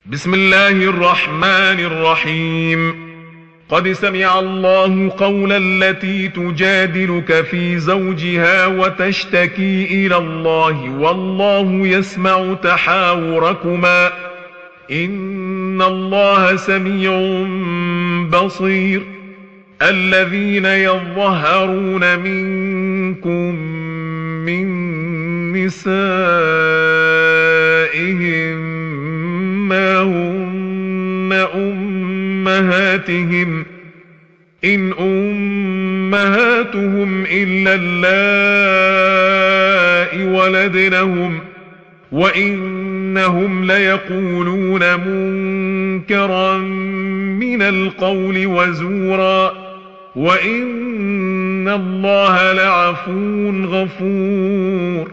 بسم الله الرحمن الرحيم. قد سمع الله قول التي تجادلك في زوجها وتشتكي إلى الله والله يسمع تحاوركما إن الله سميع بصير. الذين يظهرون منكم من نسائهم ما هن أمهاتهم إن أمهاتهم إلا اللائي ولدنهم وإنهم ليقولون منكرا من القول وزورا وإن الله لعفو غفور.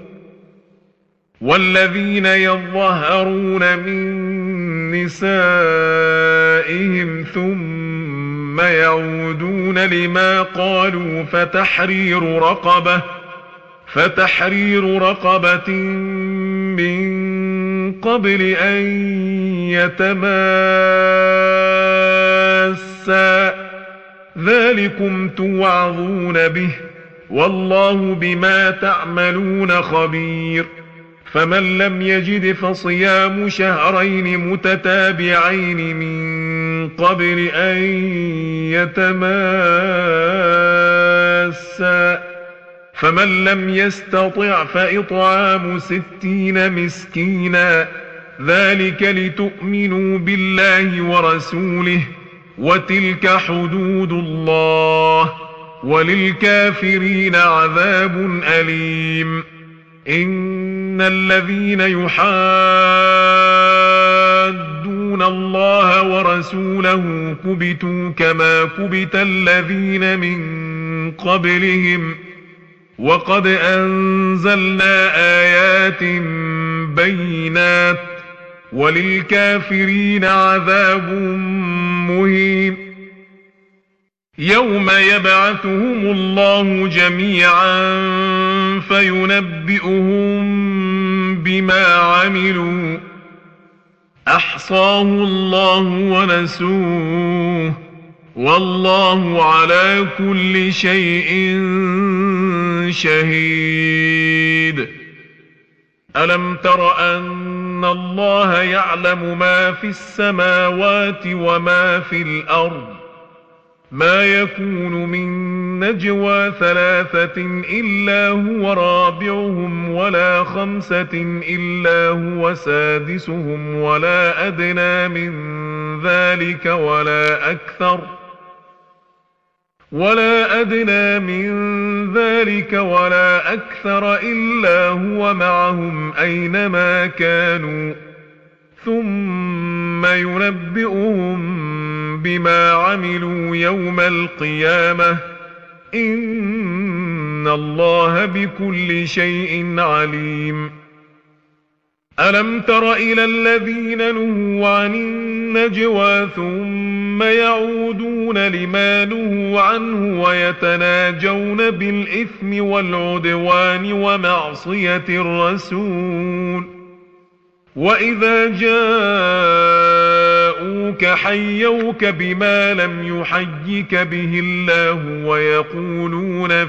والذين يظهرون من نسائهم ثم يعودون لما قالوا فتحرير رقبة من قبل أن يتماسا ذلكم توعظون به والله بما تعملون خبير. فمن لم يجد فصيام شهرين متتابعين من قبل أن يتماسا فمن لم يستطع فإطعام 60 مسكينا ذلك لتؤمنوا بالله ورسوله وتلك حدود الله وللكافرين عذاب أليم. إن الذين يحادون الله ورسوله كبتوا كما كبت الذين من قبلهم وقد أنزلنا آيات بينات وللكافرين عذاب مهين. يوم يبعثهم الله جميعا فينبئهم بما عملوا أحصاه الله ونسوه والله على كل شيء شهيد. ألم تر أن الله يعلم ما في السماوات وما في الأرض ما يكون من نجوى 3 إلا هو رابعهم ولا 5 إلا هو سادسهم ولا أدنى من ذلك ولا أكثر إلا هو معهم أينما كانوا ثم ينبئهم بما عملوا يوم القيامة إن الله بكل شيء عليم. ألم تر إلى الذين نهوا عن النجوى ثم يعودون لما نهوا عنه ويتناجون بالإثم والعدوان ومعصية الرسول وإذا جاءوك حيوك بما لم يحيك به الله ويقولون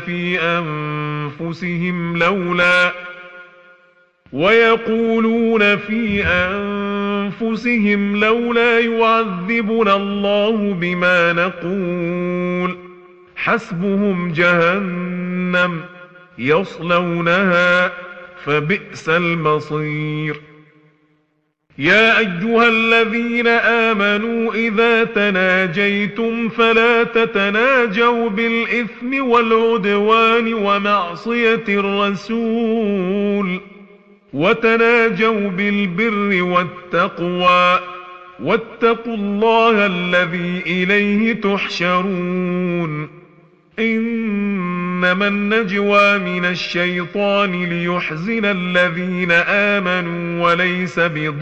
في أنفسهم لولا يعذبنا الله بما نقول حسبهم جهنم يصلونها فبئس المصير. يا أيها الذين آمنوا إذا تناجيتم فلا تتناجوا بالإثم والعدوان ومعصية الرسول وتناجوا بالبر والتقوى واتقوا الله الذي إليه تحشرون. إنما النجوى من الشيطان ليحزن الذين آمنوا وليس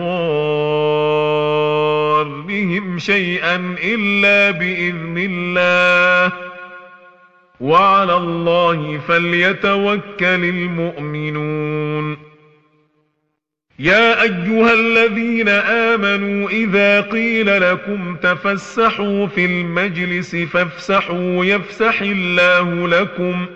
بضارهم شيئا إلا بإذن الله وعلى الله فليتوكل المؤمنون. يا أيها الذين آمنوا إذا قيل لكم تفسحوا في المجلس فافسحوا يفسح الله لكم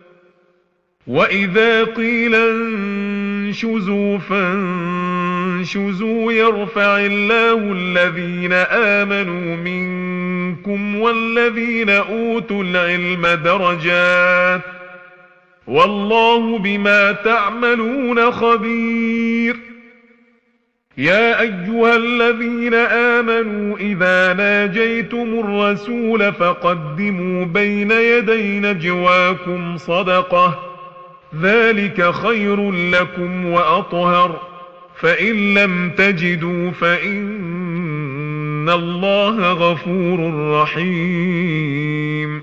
وإذا قيل انشزوا فانشزوا يرفع الله الذين آمنوا منكم والذين أوتوا العلم درجات والله بما تعملون خبير. يا أيها الذين آمنوا إذا ناجيتم الرسول فقدموا بين يدي نجواكم صدقة ذلك خير لكم وأطهر فإن لم تجدوا فإن الله غفور رحيم.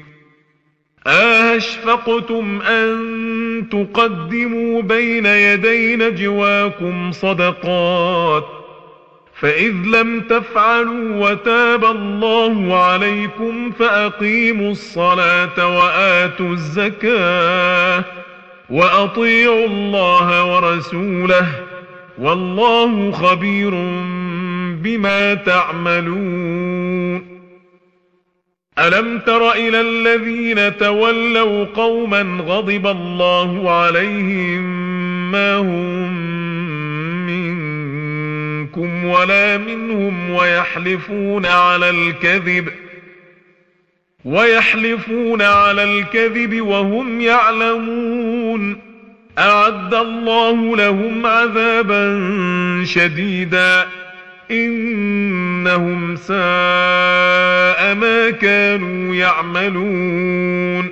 أشفقتم أن تقدموا بين يدي نجواكم صدقات فإذ لم تفعلوا وتاب الله عليكم فأقيموا الصلاة وآتوا الزكاة وأطيعوا الله ورسوله والله خبير بما تعملون. ألم تر إلى الذين تولوا قوما غضب الله عليهم ما هم منكم ولا منهم ويحلفون على الكذب وهم يعلمون أعد الله لهم عذابا شديدا إنهم ساء ما كانوا يعملون.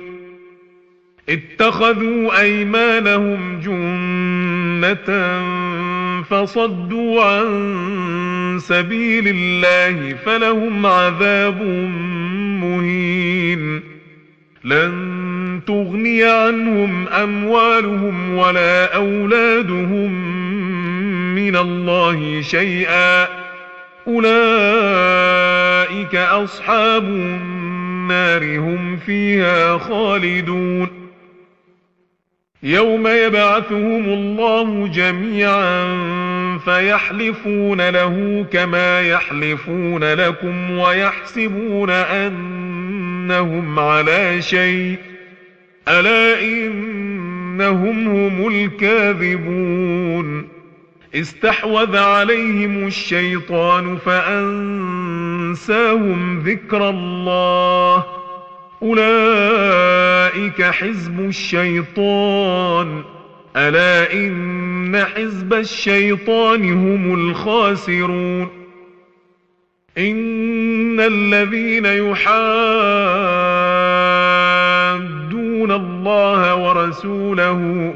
اتخذوا أيمانهم جنة فصدوا عن سبيل الله فلهم عذاب مهين. لن تغني عنهم أموالهم ولا أولادهم من الله شيئا أولئك أصحاب النار هم فيها خالدون. يوم يبعثهم الله جميعا فيحلفون له كما يحلفون لكم ويحسبون أنهم على شيء ألا إنهم هم الكاذبون. استحوذ عليهم الشيطان فأنساهم ذكر الله أولئك حزب الشيطان ألا إن حزب الشيطان هم الخاسرون. إن الذين يحادون الله ورسوله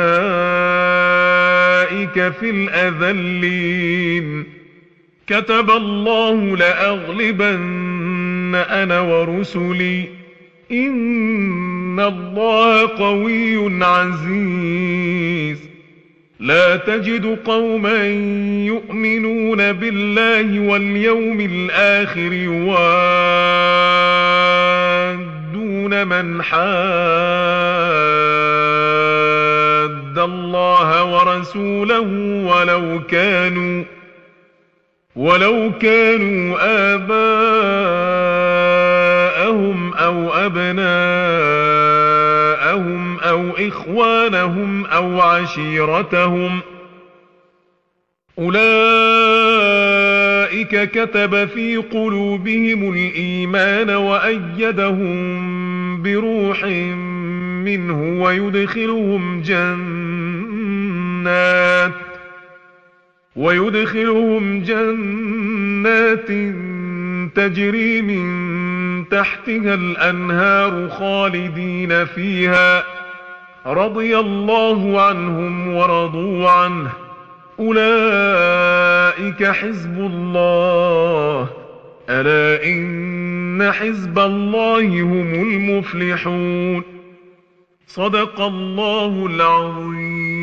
أولئك في الأذلين. كتب الله لأغلبن أنا ورسلي إن الله قوي عزيز. لا تجد قوما يؤمنون بالله واليوم الآخر يوادون من حاد الله ورسوله ولو كانوا آباءهم أو أبناءهم أو إخوانهم أو عشيرتهم أولئك كتب في قلوبهم الإيمان وأيدهم بروح منه ويدخلهم جنات تجري من تحتها الأنهار خالدين فيها رضي الله عنهم ورضوا عنه أولئك حزب الله ألا إن حزب الله هم المفلحون. صدق الله العظيم.